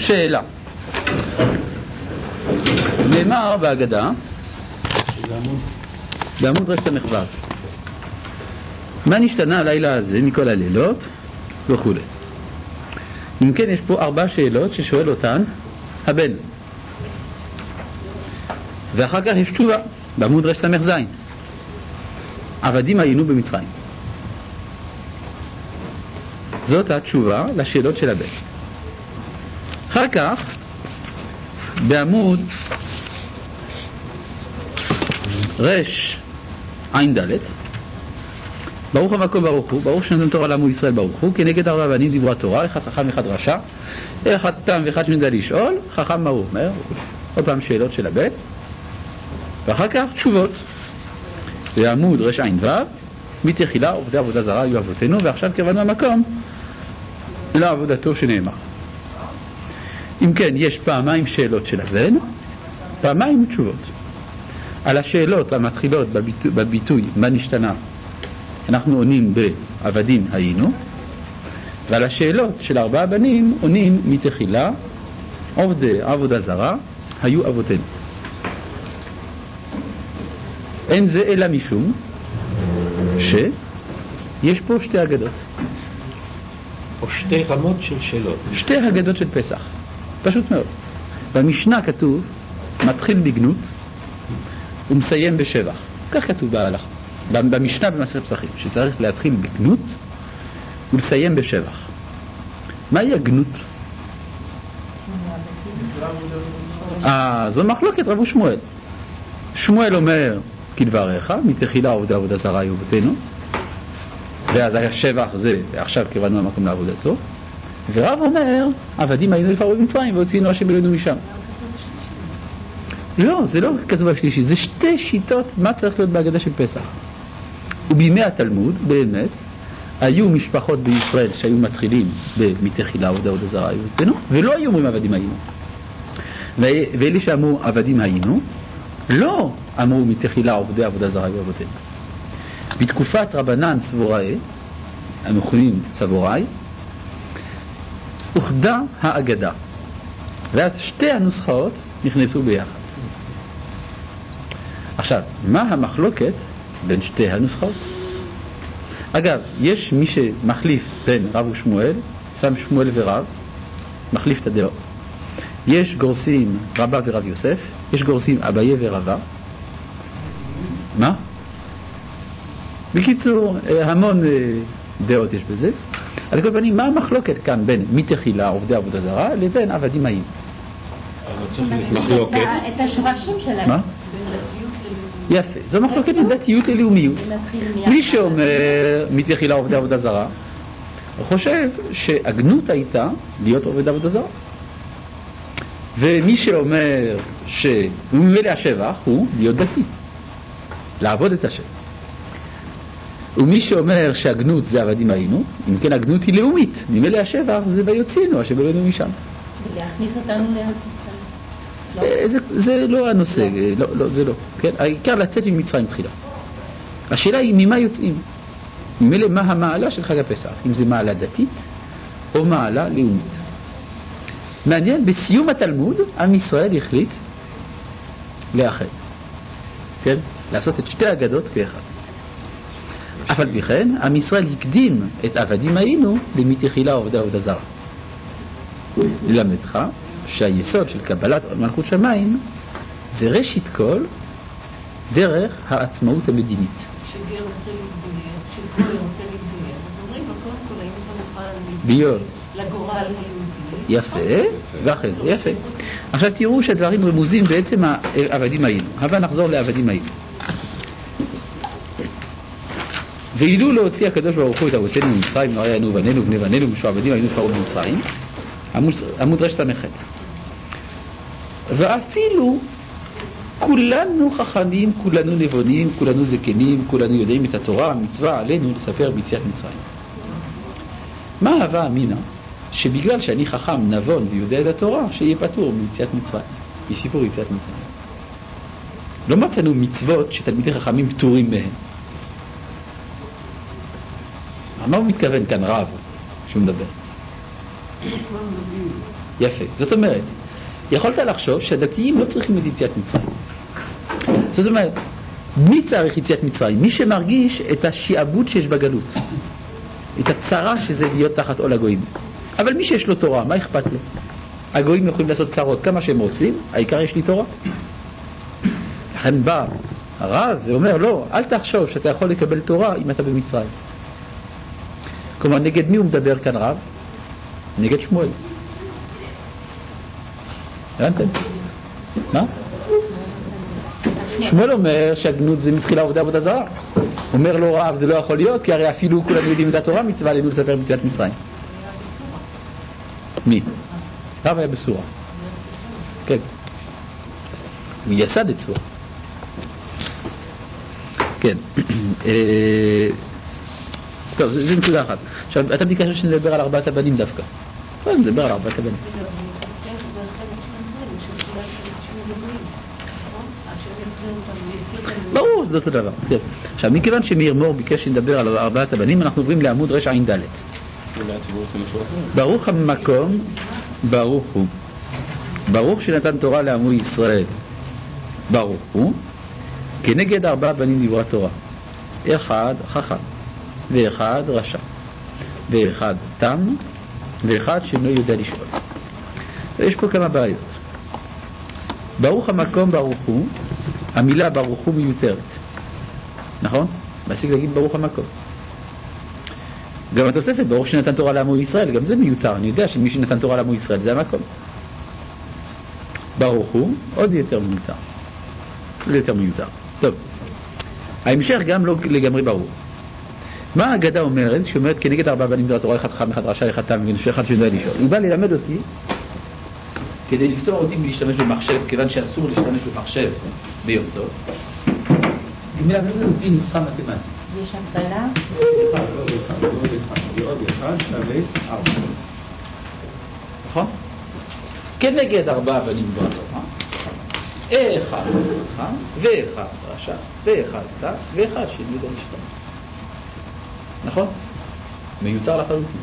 שאלה. נאמר בהגדה בעמוד רשת המחוות, מה נשתנה הלילה הזה מכל הלילות וכו'. אם כן, יש פה 4 שאלות ששואל אותן הבן, ואחר כך יש תשובה בעמוד רשת המחזיים. עבדים היינו במצרים. זאת התשובה לשאלות של הבן. אחר כך בעמוד רש עין ד', ברוך המקום ברוך הוא, ברוך שנתן תורה לעמו ישראל ברוך הוא, כנגד 4 בנים דיברה תורה, אחד חכם אחד רשע, אחד תם ואחד שמדע לשאול, חכם מה הוא אומר. עוד פעם שאלות של הבן, ואחר כך תשובות. בעמוד רש עין ו', מתחילה עובדי עבודה זרה היו אבותינו, ועכשיו קרבנו המקום לעבודתו שנאמר. אם כן, יש פעמיים שאלות של הבן, פעמיים תשובות. על השאלות המתחילות בביטוי מה נשתנה, אנחנו עונים בעבדים היינו, ועל השאלות של 4 בנים עונים מתחילה עובדי עבודה זרה היו אבותינו. אין זה אלא משום שיש פה 2 אגדות, או 2 רמות של שאלות, 2 אגדות של פסח, פשוט מאוד. במשנה כתוב מתחיל בגנות ומסיים בשבח, כך כתוב בהלכה, במשנה במסכת פסחים, שצריך להתחיל בגנות ולסיים בשבח. מהי הגנות? זו מחלוקת רב ושמואל. שמואל אומר כדבריך, מתחילה עובדי עבודה זרה היו אבותינו, ואז השבח זה עכשיו קרבנו המקום לעבודתו, ורב אומר עבדים היינו לפרעה במצרים והוציאנו השם אלוהינו משם. לא, זה לא כתוב השלישי, זה 2 שיטות מה צריך להיות בהגדה של פסח. ובימי התלמוד באמת היו משפחות בישראל שהיו מתחילים במתחילה עבודה זרה היו אבותינו, ולא היו אומרים עבדים היינו. ואלה שאמרו עבדים היינו לא אמרו מתחילה עובדי עבודה זרה היו אבותינו. בתקופת רבנן סבוראי, המכונים סבוראי, אוחדה האגדה, ואז 2 הנוסחאות נכנסו ביחד. עכשיו, מה המחלוקת בין 2 הנוסחאות? אגב, יש מי שמחליף בין רב ושמואל, שם שמואל ורב, מחליף את הדעות. יש גורסים רבא ורב יוסף, יש גורסים אביה ורבא. מה? בקיצור, המון דעות יש בזה. על כל פנים, מה המחלוקת כאן בין מתחילה עובדי עבודה זרה לבין עבדים היינו? מחלוקת את השורשים שלהם. מה? יפה, זו מחלוקת לדתיות ללאומיות. מי שאומר מתחילה עובדי עבודה זרה, הוא חושב שהגנות הייתה להיות עובד עבודה זרה. ומי שאומר שממילא השבח הוא להיות דתי, לעבוד את השם. ומי שאומר שהגנות זה עבדים היינו, אם כן הגנות היא לאומית, ממילא השבח זה ויוציאנו השם אלוהינו משם. להכניס אותנו זה לא הנושא, לא, זה לא. כן? העיקר לצאת ממצרים תחילה. השאלה היא ממה יוצאים. ממילא מה המעלה של חג הפסח, אם זה מעלה דתית או מעלה לאומית. מעניין, בסיום התלמוד עם ישראל החליט לאחד, כן? לעשות את 2 אגדות כאחד. אף על פי כן עם ישראל הקדים את עבדים היינו למתחילה עובדי עבודה זרה. ללמדך שהיסוד של קבלת מלכות שמיים זה ראשית כל דרך העצמאות המדינית. שגר רוצה להתגייר, שגוי רוצה להתגייר, אז אומרים לו קודם כל האם אתה מוכן ביום לגורל היהודי. יפה, ואחרי זה יפה. עכשיו תראו שהדברים רמוזים בעצם העבדים היינו. אבל נחזור לעבדים היינו. ואילו להוציא הקדוש ברוך הוא את אבותינו ממצרים, נורא היינו בנינו בני בנינו משועבדים היינו פרעה במצרים, עמוד רשת המחת. ואפילו כולנו חכמים, כולנו נבונים, כולנו זקנים, כולנו יודעים את התורה, המצווה עלינו לספר ביציאת מצרים. מה הווה אמינה? שבגלל שאני חכם, נבון ויודע את התורה, שיהיה פטור מיציאת מצרים, מסיפור יציאת מצרים. לא מצאנו מצוות שתלמידי חכמים פטורים מהם. מה הוא מתכוון כאן רב שהוא מדבר? יפה. זאת אומרת, יכולת לחשוב שהדתיים לא צריכים את יציאת מצרים. זאת אומרת, מי צריך יציאת מצרים? מי שמרגיש את השיעבוד שיש בגלות, את הצרה שזה להיות תחת עול הגויים. אבל מי שיש לו תורה, מה אכפת לו? הגויים יכולים לעשות צרות כמה שהם רוצים, העיקר יש לי תורה. לכן בא הרב ואומר, לא, אל תחשוב שאתה יכול לקבל תורה אם אתה במצרים. כלומר, נגד מי הוא מדבר כאן רב? נגד שמואל. הבנתם? מה? שמואל אומר שהגנות זה מתחילה עבודה זרה. אומר לו רב, זה לא יכול להיות, כי הרי אפילו כולנו יודעים את התורה, מצווה עלינו לספר מציאת מצרים. מי? רב היה בסורה. כן. הוא יסד את סורה. כן. טוב, זה נקודה אחת. עכשיו, אתה ביקשת שנדבר על 4 הבנים דווקא. אז נדבר על 4 הבנים. ברור, זה אותו דבר. עכשיו, מכיוון שמאיר מור ביקש שנדבר על 4 הבנים, אנחנו עוברים לעמוד רע"ד. ברוך המקום, ברוך הוא. ברוך שנתן תורה לעמו ישראל. ברוך הוא. כנגד 4 בנים דברה תורה. 1 חכם, ו1 רשע, ו1 תם, ו1 שאינו יודע לשאול. יש פה כמה בעיות. ברוך המקום, ברוך הוא. המילה ברוך הוא מיותרת. נכון? מספיק להגיד ברוך המקום. גם התוספת, ברוך שנתן תורה לעמו ישראל, גם זה מיותר. אני יודע שמי שנתן תורה לעמו ישראל זה המקום. ברוך הוא, עוד יותר מיותר. עוד יותר מיותר. טוב. ההמשך גם לא לגמרי ברור. מה ההגדה אומרת? שאומרת כנגד 4 בנים דברי תורה, 1 חכם, 1 רשע, 1 תם, ו1 שיודע לשאול. היא באה ללמד אותי כדי לפתור אותי מלהשתמש במחשב, כיוון שאסור להשתמש במחשב ביום טוב. היא מלמדת אותי נוסחה מתמטית. יש הגבלה? 1 ועוד 1 שווה 4. נכון? כנגד 4 בנים דברי תורה, 1 חכם, ו1 רשע, ו1 תם, ו1 שיודע לשאול. נכון? מיותר לחלוטין.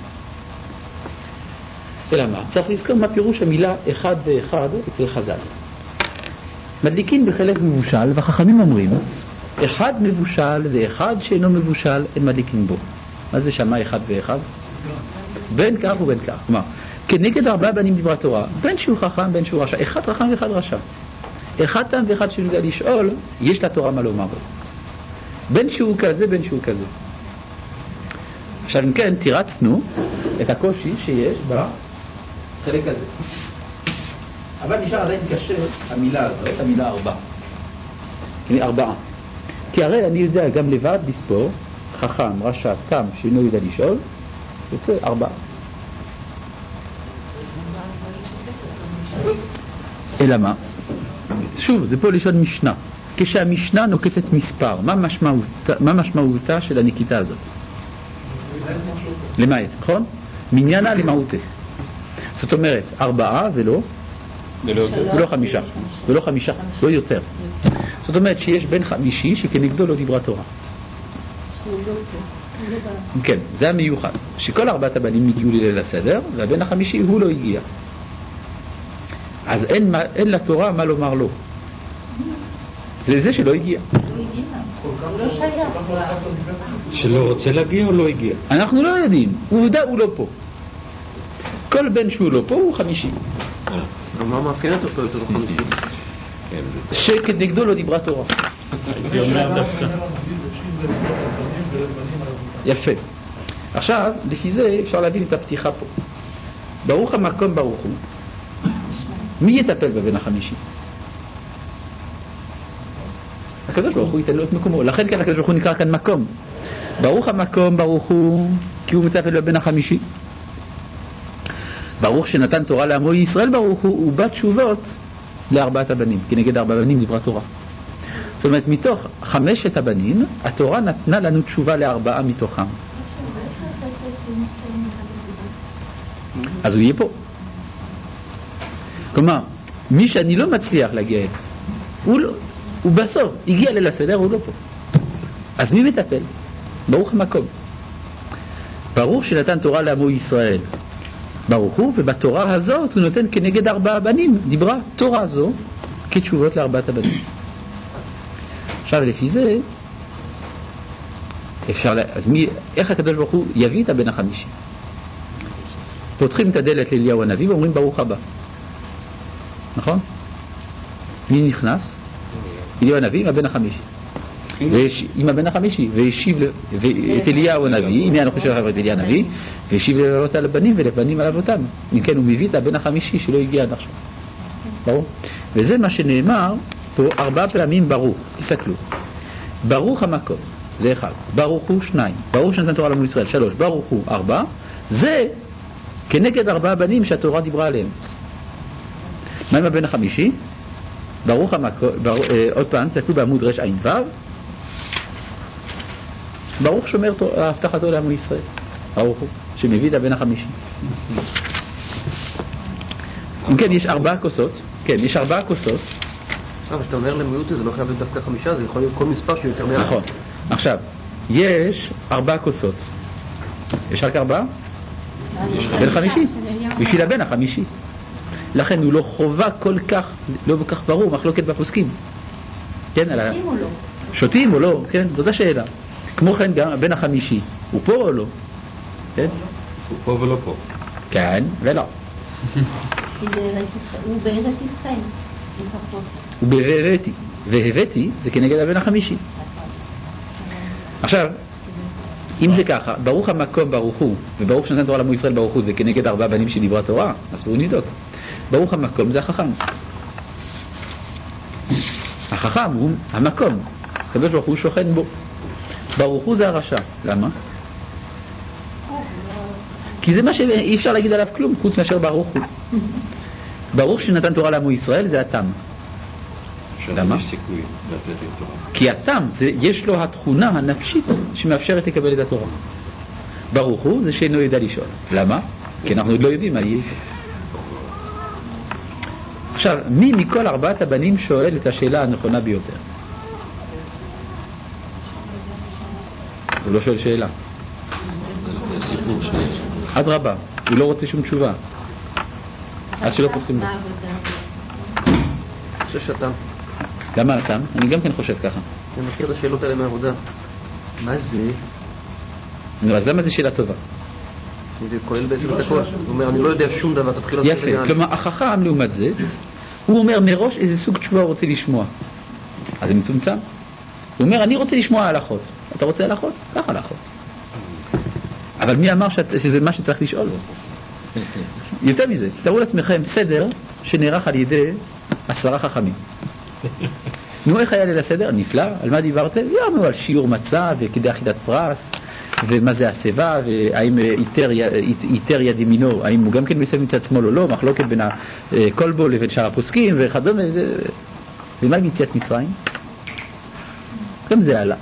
אלא מה? צריך לזכור מה פירוש המילה 1 ו1 אצל חז"ל. מדליקים בחלק מבושל, והחכמים אומרים 1 מבושל ו1 שאינו מבושל אין מדליקים בו. מה זה שמה 1 ו1? בין כך ובין כך. כלומר, כנגד 4 בנים דברי תורה, בין שהוא חכם בין שהוא רשע, 1 חכם ו1 רשע, 1 תם ו1 שיודע לשאול, יש לתורה מה לומר בו. בין שהוא כזה בין שהוא כזה. עכשיו אם כן, תירצנו את הקושי שיש בחלק הזה. אבל נשאר עדיין קשה המילה הזאת, המילה 4. 4. כי הרי אני יודע גם לבד לספור, חכם, רשע, תם, שאינו יודע לשאול, יוצא 4. אלא מה? שוב, זה פה לשון משנה. כשהמשנה נוקטת מספר, מה משמעותה של הנקיטה הזאת? למעט, נכון? מניינה למהותה. זאת אומרת, 4 ולא 5. ולא 5, לא יותר. זאת אומרת שיש בן 5 שכנגדו לא דיברה תורה. כן, זה המיוחד. שכל 4 הבנים הגיעו לליל הסדר, והבן 5 הוא לא הגיע. אז אין לתורה מה לומר לו. זה זה שלא הגיע. לא שייך. שלא רוצה להגיע או לא הגיע? אנחנו לא יודעים. עובדה הוא לא פה. כל בן שהוא לא פה הוא 50. מה מאפיינת אותו יותר 50? שכנגדו לא דיברה תורה. זה אומר דווקא. יפה. עכשיו, לפי זה אפשר להבין את הפתיחה פה. ברוך המקום ברוך הוא. מי יטפל בבן 50? הקדוש ברוך הוא ייתן לו את מקומו. לכן כאן הקדוש ברוך הוא נקרא כאן מקום. ברוך המקום ברוך הוא, כי הוא מטפל בבן 50. ברוך שנתן תורה לעמו ישראל ברוך הוא, ובת תשובות ל4 הבנים, כנגד 4 בנים דברה תורה. זאת אומרת, מתוך 5 הבנים, התורה נתנה לנו תשובה ל4 מתוכם. אז הוא יהיה פה. כלומר, מי שאני לא מצליח להגיע אליו, הוא בסוף הגיע ליל הסדר, הוא לא פה. אז מי מטפל? ברוך המקום. ברוך שנתן תורה לעמו ישראל. ברוך הוא, ובתורה הזאת הוא נותן כנגד 4 בנים, דיברה תורה זו כתשובות ל4 הבנים. עכשיו לפי זה אפשר, אז איך הקדוש ברוך הוא יביא את הבן החמישי? פותחים את הדלת לאליהו הנביא ואומרים ברוך הבא, נכון? מי נכנס? אליהו הנביא עם הבן החמישי, עם הבן החמישי, והשיב את אליהו הנביא, הנה אנוכי שלח את אליהו הנביא, והשיב לבנות על הבנים ולבנים על אבותם. אם כן הוא מביא את הבן החמישי שלא הגיע עד עכשיו, ברור? וזה מה שנאמר פה 4 פעמים ברוך. תסתכלו, ברוך המקום זה 1, ברוך הוא 2, ברוך שנתן תורה לעמו ישראל 3, ברוך הוא 4, זה כנגד 4 בנים שהתורה דיברה עליהם. מה עם הבן החמישי? ברוך המקום, עוד פעם, תסתכלו בעמוד רע"ו, ברוך שומר הבטחתו לעמו ישראל, ברוך הוא שמביא את הבן החמישי. אם כן יש 4 כוסות, כן יש 4 כוסות. עכשיו שאתה אומר למיעוט זה לא חייב להיות דווקא 5, זה יכול להיות כל מספר שיותר מ1. נכון. עכשיו יש 4 כוסות, יש רק 4? בן חמישי, בשביל הבן החמישי. לכן הוא לא חובה כל כך, לא כל כך ברור, מחלוקת בפוסקים. כן, על שותים או לא, כן, זאת השאלה. כמו כן גם הבן החמישי, הוא פה או לא? כן? הוא פה ולא פה. כן ולא. הוא בארץ ישראל. הוא בהבאתי, והבאתי זה כנגד הבן החמישי. עכשיו אם זה ככה, ברוך המקום ברוך הוא, וברוך שנתן תורה לעמו ישראל ברוך הוא, זה כנגד 4 בנים שדיברה תורה, אז בואו נבדוק. ברוך המקום זה החכם. החכם הוא המקום, הקדוש ברוך הוא שוכן בו. ברוך הוא זה הרשע. למה? כי זה מה שאי אפשר להגיד עליו כלום חוץ מאשר ברוך הוא. ברוך שנתן תורה לעמו ישראל זה התם. למה? כי התם יש לו התכונה הנפשית שמאפשרת לקבל את התורה. ברוך הוא זה שאינו ידע לשאול. למה? כי אנחנו עוד לא יודעים מה יהיה. עכשיו, מי מכל 4 הבנים שואל את השאלה הנכונה ביותר? הוא לא שואל שאלה. עד רבה, הוא לא רוצה שום תשובה עד שלא פותחים לו. אני חושב שאתה, למה אתה? אני גם כן חושב ככה. אני מכיר את השאלות האלה מהעבודה. מה זה? אז למה זה שאלה טובה? זה כולל בעצם את הכל. הוא אומר אני לא יודע שום דבר, תתחיל לעשות יפה, כלומר החכם לעומת זה הוא אומר מראש איזה סוג תשובה הוא רוצה לשמוע, אז זה מצומצם. הוא אומר אני רוצה לשמוע הלכות. אתה רוצה הלכות? קח הלכות. אבל מי אמר שזה מה שצריך לשאול? יותר מזה, תראו לעצמכם סדר שנערך על ידי 10 חכמים. נו, איך היה ליל הסדר? נפלא. על מה דיברתם? דיברנו על שיעור מצה וכדי אכילת פרס ומה זה הסיבה, והאם איתר יד ימינו, האם הוא גם כן מסיים את עצמו או לא, מחלוקת בין הקולבו לבין שאר הפוסקים וכדומה. ומה עם יציאת מצרים? גם זה עלה.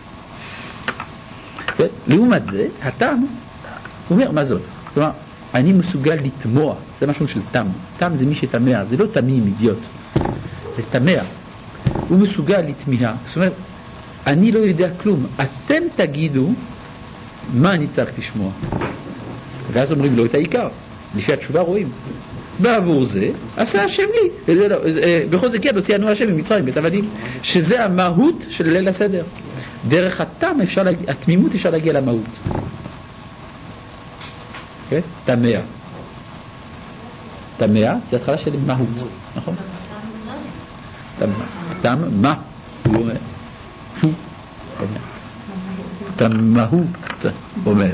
לעומת זה, התם, הוא אומר, מה זאת? כלומר, אני מסוגל לתמוע, זה משהו של תם. תם זה מי שתמע, זה לא תמים, אידיוט. זה תמע. הוא מסוגל לתמיהה. זאת אומרת, אני לא יודע כלום. אתם תגידו מה אני צריך לשמוע. ואז אומרים לו את העיקר. לפי התשובה רואים. בעבור זה, עשה השם לי. בכל זה כן, הוציאנו השם ממצרים, בית עבדים. שזה המהות של ליל הסדר. דרך התם אפשר להגיע, התמימות אפשר להגיע למהות. כן? תמע. תמע זה התחלה של מהות, נכון? תם, מה? הוא אומר. הוא אומר. תמהות, אומר.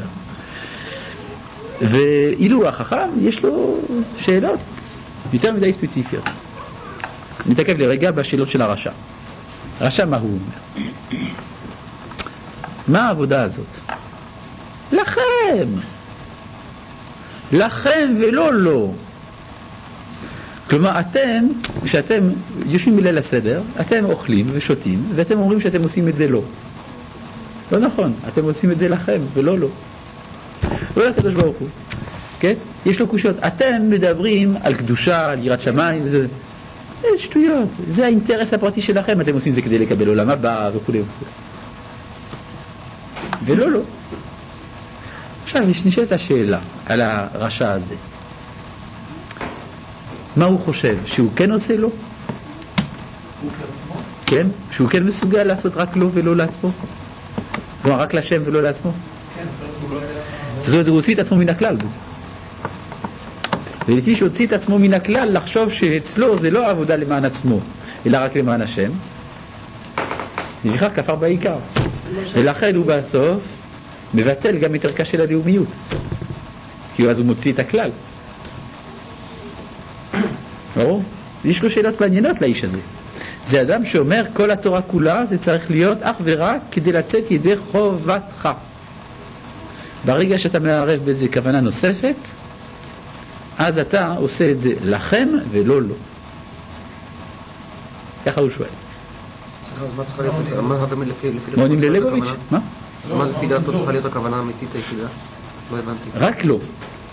ואילו החכם יש לו שאלות יותר מדי ספציפיות. נתעכב לרגע בשאלות של הרשע. הרשע מה הוא אומר? מה העבודה הזאת? לכם! לכם ולא לא. כלומר אתם, כשאתם יושבים בליל הסדר, אתם אוכלים ושותים ואתם אומרים שאתם עושים את זה לא. לא נכון, אתם עושים את זה לכם ולא לא. לא לקדוש ברוך הוא. כן? יש לו קושיות. אתם מדברים על קדושה, על יראת שמיים, זה שטויות. זה האינטרס הפרטי שלכם. אתם עושים זה כדי לקבל עולם הבא וכו' וכו'. ולא לא. עכשיו נשאלת השאלה על הרשע הזה. מה הוא חושב? שהוא כן עושה לו? כן? שהוא כן מסוגל לעשות רק לו ולא לעצמו? כלומר רק לשם ולא לעצמו? זאת אומרת, הוא הוציא את עצמו מן הכלל בזה. ולפי שהוציא את עצמו מן הכלל, לחשוב שאצלו זה לא עבודה למען עצמו אלא רק למען השם, לפיכך כפר בעיקר. ולכן הוא בסוף מבטל גם את ערכה של הלאומיות, כי אז הוא מוציא את הכלל. ברור? יש לו שאלות מעניינות לאיש הזה. זה אדם שאומר כל התורה כולה זה צריך להיות אך ורק כדי לצאת ידי חובתך. ברגע שאתה מערב בזה כוונה נוספת, אז אתה עושה את זה לכם ולא לו. ככה הוא שואל. מה צריכה להיות, מה הרב לפי מונים ללבוביץ'? מה? מה לפי דעתו צריכה להיות הכוונה האמיתית היחידה? לא הבנתי. רק לא.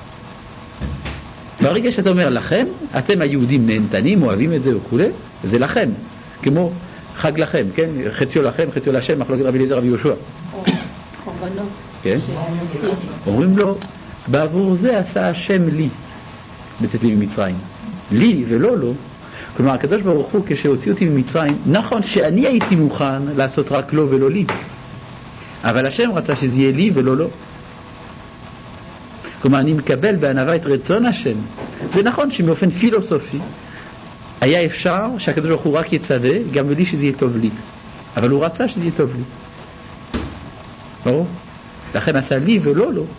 ברגע שאתה אומר לכם, אתם היהודים נהנתנים, אוהבים את זה וכו', זה לכם. כמו חג לכם, כן? חציו לכם, חציו לשם, מחלוקת רבי אליעזר רבי יהושע. קורבנות. כן? אומרים לו, בעבור זה עשה השם לי, בצאת לי ממצרים. לי ולא לו. כלומר, הקדוש ברוך הוא, כשהוציא אותי ממצרים, נכון שאני הייתי מוכן לעשות רק לו ולא לי. אבל השם רצה שזה יהיה לי ולא לו. כלומר, אני מקבל בענווה את רצון השם. זה נכון שמאופן פילוסופי היה אפשר שהקדוש ברוך הוא רק יצווה, גם בלי שזה יהיה טוב לי. אבל הוא רצה שזה יהיה טוב לי. ברור? לכן עשה לי ולא לו.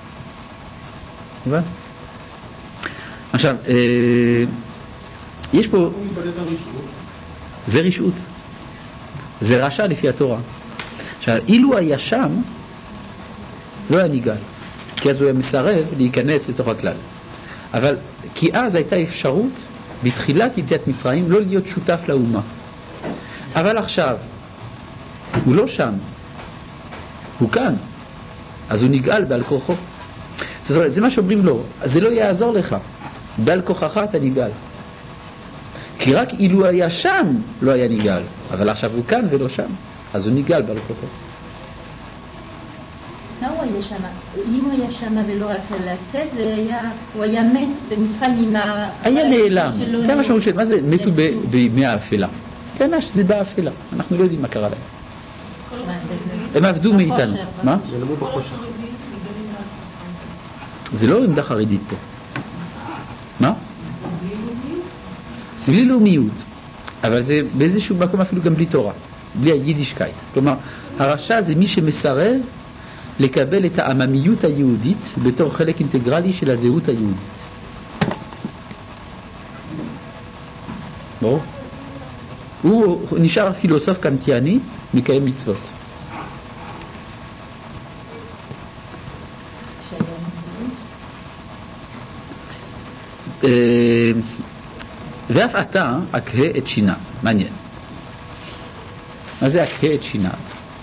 מובן? עכשיו, יש פה... זה רשעות. זה רשע לפי התורה. עכשיו, אילו היה שם, לא היה ניגל. כי אז הוא היה מסרב להיכנס לתוך הכלל. אבל כי אז הייתה אפשרות בתחילת יציאת מצרים לא להיות שותף לאומה. אבל עכשיו הוא לא שם, הוא כאן, אז הוא נגאל בעל כוחו. זאת אומרת, זה מה שאומרים לו, זה לא יעזור לך, בעל כוחך אתה נגאל. כי רק אילו היה שם לא היה נגאל, אבל עכשיו הוא כאן ולא שם, אז הוא נגאל בעל כוחו. מה הוא היה שם? אם הוא היה שם ולא רק לצאת, הוא היה מת במצרים עם ה... היה נעלם. זה מה שאומרים, מה זה? מתו בימי האפלה. כן, זה באפלה. אנחנו לא יודעים מה קרה להם. הם עבדו מאיתנו. מה? זה נמור בחושך. זה לא עמדה חרדית פה. מה? זה בלי לאומיות. אבל זה באיזשהו מקום אפילו גם בלי תורה. בלי היידישקייט. כלומר, הרשע זה מי שמסרב לקבל את העממיות היהודית בתור חלק אינטגרלי של הזהות היהודית. ברור? הוא נשאר פילוסוף קנטיאני, מקיים מצוות. ואף אתה אקהה את שיניו. מעניין. מה זה אקהה את שיניו?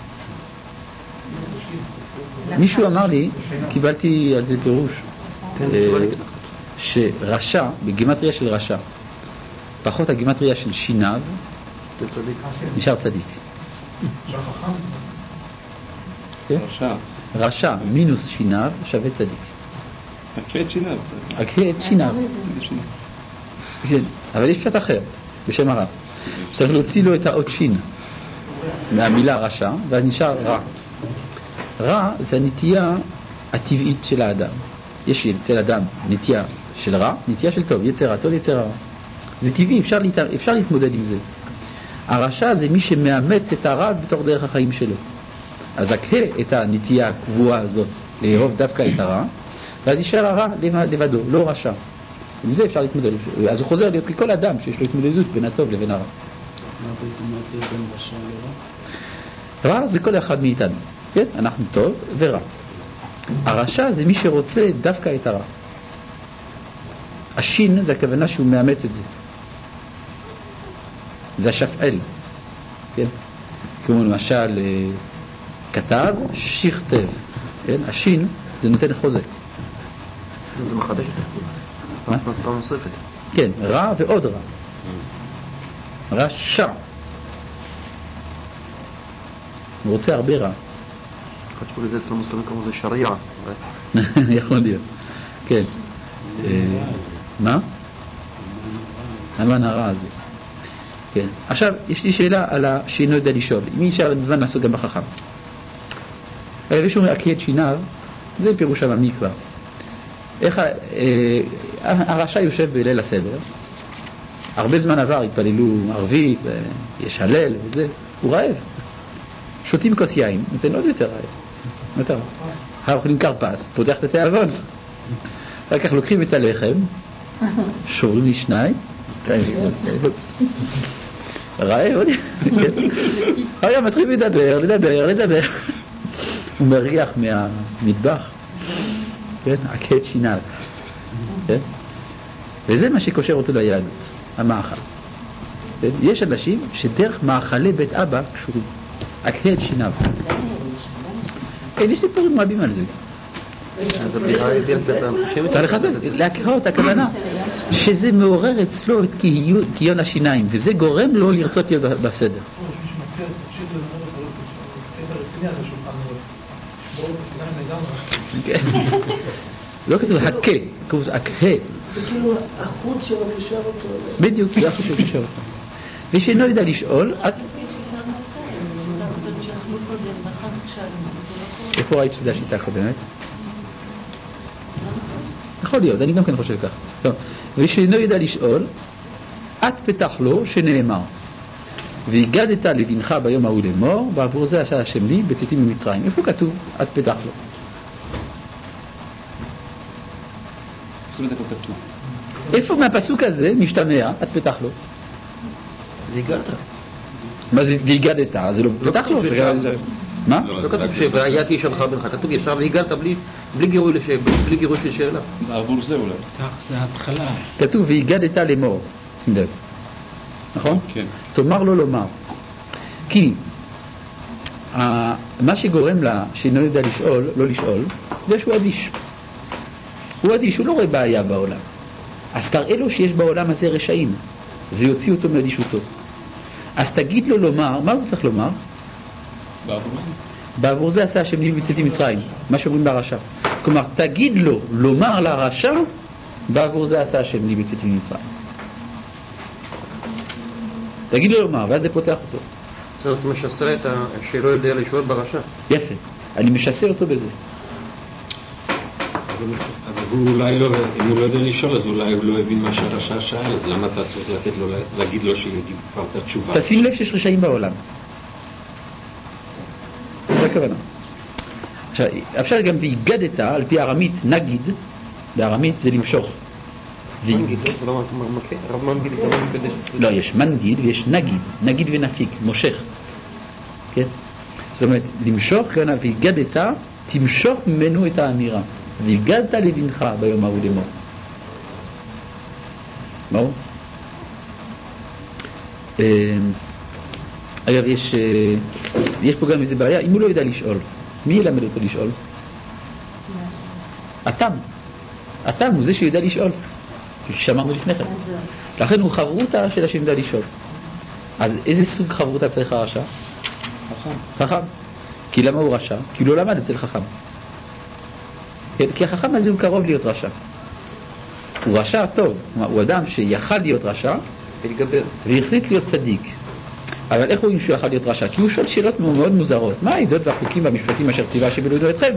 מישהו אמר לי, קיבלתי על זה פירוש, שרשע, בגימטריה של רשע, פחות הגימטריה של שיניו, נשאר צדיק. רשע מינוס שיניו שווה צדיק. אקהה את שיניו. אקהה את שיניו. כן, אבל יש פשט אחר, בשם הרב. צריך להוציא לו את האות שין מהמילה רשע, ואז נשאר רע. רע זה הנטייה הטבעית של האדם. יש אצל אדם נטייה של רע, נטייה של טוב, יצר טוב, יצר רע. זה טבעי, אפשר להתמודד עם זה. הרשע זה מי שמאמץ את הרע בתור דרך החיים שלו. אז אקהה את הנטייה הקבועה הזאת לאהוב דווקא את הרע, ואז יישאר הרע לבדו, לא רשע. עם זה אפשר להתמודד. אז הוא חוזר להיות ככל אדם שיש לו התמודדות בין הטוב לבין הרע. מה בעצם בין רשע לרע? רע זה כל אחד מאיתנו. כן? אנחנו טוב ורע. הרשע זה מי שרוצה דווקא את הרע. השין זה הכוונה שהוא מאמץ את זה. זה השפעל. כן? כמו למשל כתב שכתב. כן? השין זה נותן חוזק. זה מחדש. פעם נוספת. כן, רע ועוד רע. רשע. הוא רוצה הרבה רע. חשבו לזה אצל המוסלמים כמו זה שריעה. יכול להיות. כן. מה? המן הרע הזה. כן. עכשיו, יש לי שאלה על שאינו יודע לשאול. אם נשאר זמן לעשות גם בחכם. יש אומרים, עקה את שיניו, זה פירוש עממי כבר. איך הרשע יושב בליל הסדר, הרבה זמן עבר, התפללו ערבית, יש הלל וזה, הוא רעב. שותים כוס יין, נותן עוד יותר רעב. אוכלים כרפס, פותח את התיאבון. אחר כך לוקחים את הלחם, שוברים לי שניים, רעב עוד אחר מתחיל לדבר. הוא מריח מהמטבח, עקה את שיניו. וזה מה שקושר אותו ליהדות, המאכל. יש אנשים שדרך מאכלי בית אבא קשורים, עקה את שיניו. יש סיפורים רבים על זה. צריך להכיר את הכוונה שזה מעורר אצלו את קיון השיניים, וזה גורם לו לרצות להיות בסדר. לא כתוב הקה, כתוב הקה. זה כאילו החוט שלו קשר אותו. בדיוק, זה החוט שלו קשר אותו. ושאינו יודע לשאול, איפה ראית שזה השיטה הקודמת? יכול להיות, אני גם כן חושב כך. ושאינו יודע לשאול, את פתח לו שנאמר, והגדת לבנך ביום ההוא לאמור, בעבור זה עשה השם לי בצאתי ממצרים. איפה כתוב את פתח לו? איפה מהפסוק הזה משתמע את פתח לו? והגדת. מה זה והגדת? זה לא פתח לו? מה? לא כתוב שהיה תשאלך בנך, כתוב ישר והגדת בלי גירוי של שאלה. עבור זה אולי. זה ההתחלה. כתוב והגדת לאמור, שים לב, נכון? כן. תאמר לו לומר, כי מה שגורם לה שאינו יודע לשאול, לא לשאול, זה שהוא אדיש. הוא אדיש, הוא לא רואה בעיה בעולם. אז תראה לו שיש בעולם הזה רשעים, זה יוציא אותו מאדישותו. אז תגיד לו לומר, מה הוא צריך לומר? בעבור זה עשה השם לי בצאתי ממצרים, מה שאומרים לרשע. כלומר, תגיד לו לומר לרשע, בעבור זה עשה השם לי בצאתי ממצרים. תגיד לו לומר, ואז זה פותח אותו. זאת אומרת, הוא משסה את שלא יודע לשאול ברשע. יפה, אני משסה אותו בזה. אבל הוא אולי לא, אם הוא לא יודע לשאול, אז אולי הוא לא הבין מה שהרשע שאל, אז למה אתה צריך להגיד לו שיגיד כבר את התשובה? תשים לב שיש רשעים בעולם. זה הכוונה. עכשיו, אפשר גם והגדת, על פי ארמית, נגיד, בארמית זה למשוך. מנגיד, לא? רב מנגיד גם מקדש. לא, יש מנגיד ויש נגיד, נגיד ונפיק, מושך. כן? זאת אומרת, למשוך, והגדת, תמשוך ממנו את האמירה. והגדת לבנך ביום ההוא לאמור. ברור? אגב, יש פה גם איזו בעיה, אם הוא לא יודע לשאול, מי ילמד אותו לשאול? אתם הוא זה שיודע לשאול, שאמרנו לפני כן. לכן הוא חברותה של השם יודע לשאול. אז איזה סוג חברותה צריך הרשע? חכם. כי למה הוא רשע? כי הוא לא למד אצל חכם. כי החכם הזה הוא קרוב להיות רשע. הוא רשע טוב, הוא אדם שיכל להיות רשע והחליט להיות צדיק. אבל איך רואים שהוא יכל להיות רשע? כי הוא שואל שאלות מאוד מוזרות. מה העדות והחוקים והמשפטים אשר ציווה שבלעדו אתכם?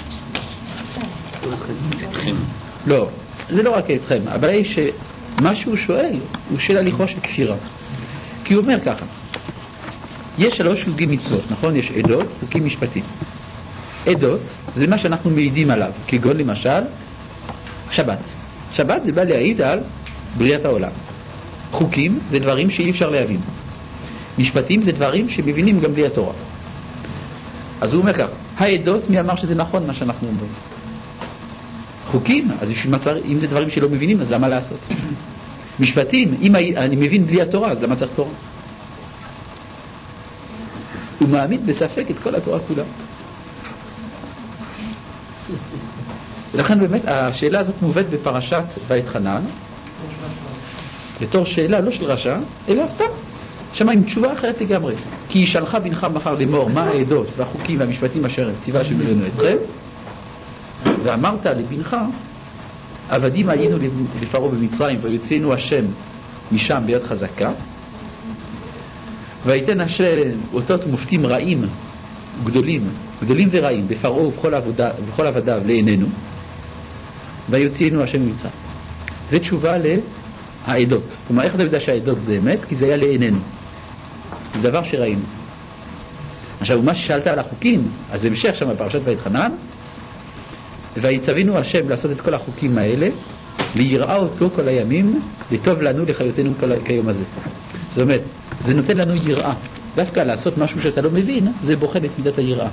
לא, זה לא רק אתכם, אבל היא שמה שהוא שואל הוא שאלה לכאורה של כפירה. כי הוא אומר ככה, יש 3 סוגי מצוות, נכון? יש עדות, חוקים, משפטים. עדות זה מה שאנחנו מעידים עליו, כגון למשל שבת. שבת זה בא להעיד על בריאת העולם. חוקים זה דברים שאי אפשר להבין. משפטים זה דברים שמבינים גם בלי התורה. אז הוא אומר כך, העדות מי אמר שזה נכון מה שאנחנו אומרים? חוקים, אז אם זה דברים שלא מבינים, אז למה לעשות? משפטים, אם אני מבין בלי התורה, אז למה צריך תורה? הוא מעמיד בספק את כל התורה כולה. ולכן באמת השאלה הזאת מובאת בפרשת בית חנן בתור שאלה לא של רשע אלא סתם שמה עם תשובה אחרת לגמרי. כי ישאלך בנך מחר לאמור מה העדות והחוקים והמשפטים אשר ציווה שבלעדנו אתכם, ואמרת לבנך עבדים היינו לפרעה במצרים ויוציאנו השם משם ביד חזקה, ויתן השם אותות ומופתים רעים גדולים ורעים בפרעה ובכל עבדיו לעינינו, ויוציאנו השם ממצרים. זה תשובה לעדות. כלומר, איך אתה יודע שהעדות זה אמת? כי זה היה לעינינו, זה דבר שראינו. עכשיו, מה ששאלת על החוקים, אז המשך שם בפרשת ואתחנן, ויצווינו השם לעשות את כל החוקים האלה, ליראה אותו כל הימים, לטוב לנו לחיותנו כיום הזה. זאת אומרת, זה נותן לנו יראה. דווקא לעשות משהו שאתה לא מבין, זה בוחן את מידת היראה.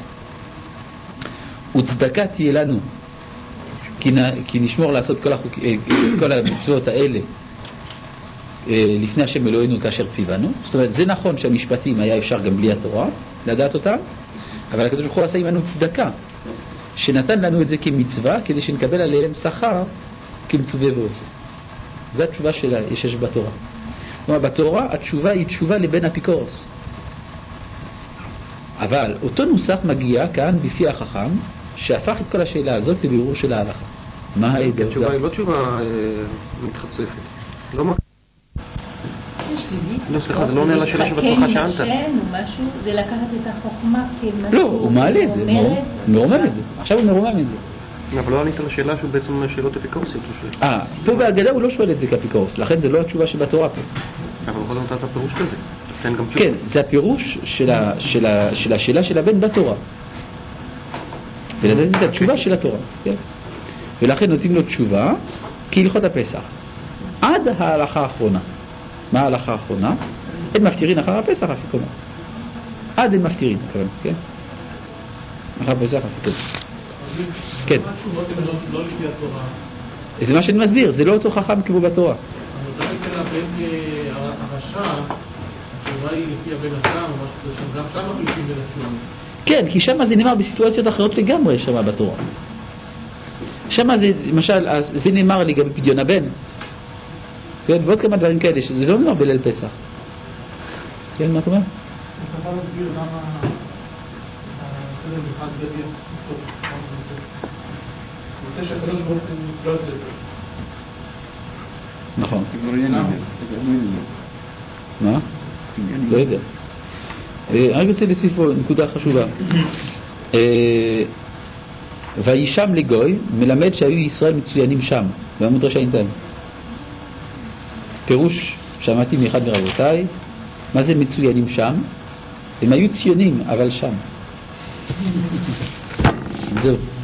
וצדקה תהיה לנו, כי נשמור לעשות כל המצוות האלה לפני השם אלוהינו כאשר ציוונו. זאת אומרת, זה נכון שהמשפטים היה אפשר גם בלי התורה לדעת אותם, אבל הקדוש ברוך הוא עשה עמנו צדקה, שנתן לנו את זה כמצווה, כדי שנקבל עליהם שכר כמצווה ועושה. זו התשובה שיש בתורה. כלומר, בתורה התשובה היא תשובה לבן אפיקורוס. אבל אותו נוסח מגיע כאן בפי החכם, שהפך את כל השאלה הזאת לבירור של ההלכה. מה ההיבט? התשובה היא לא תשובה מתחצפת. לא מה? לא, סליחה, זה לא עונה על השאלה שבצלחה שאלת. זה לקחת את החוכמה כמשהו. לא, הוא מעלה את זה, מרומם את זה. עכשיו הוא מרומם את זה. אבל לא ענית על השאלה שהוא בעצם שאלות אפיקורסיות. פה בהגדה הוא לא שואל את זה כאפיקורס, לכן זה לא התשובה שבתורה פה. אבל בכל זאת אתה פירוש כזה. אז תן גם תשובה. כן, זה הפירוש של השאלה של הבן בתורה. ולתת את התשובה של התורה. ולכן נותנים לו תשובה כהלכות הפסח. עד ההלכה האחרונה. מה ההלכה האחרונה? אין מפטירין אחר הפסח אפיקומה. עד אין מפטירין, כן? אחר הפסח אפיקומה. כן. לא לפי התורה. זה מה שאני מסביר, זה לא אותו חכם כמו בתורה. אבל גם אצל הבן הרשע, התשובה היא לפי הבן אדם, או משהו כזה, גם שם מחליפים בין התשובה. כן, כי שם זה נאמר בסיטואציות אחרות לגמרי שם בתורה. שם זה, למשל, זה נאמר לי גם בפדיון הבן. כן, ועוד כמה דברים כאלה, שזה לא נאמר בליל פסח. כן, מה אתה אומר? אתה יכול להסביר למה הסדר בכלל בית יום קיצור, הוא רוצה שהקדוש ברוך הוא לא יוצא את זה. נכון. מה? לא יודע. אני רוצה להוסיף פה נקודה חשובה. וישם לגוי מלמד שהיו ישראל מצוינים שם, בעמוד רשעים צה"ל. פירוש שמעתי מאחד מרבותיי, מה זה מצוינים שם? הם היו ציונים, אבל שם. זהו.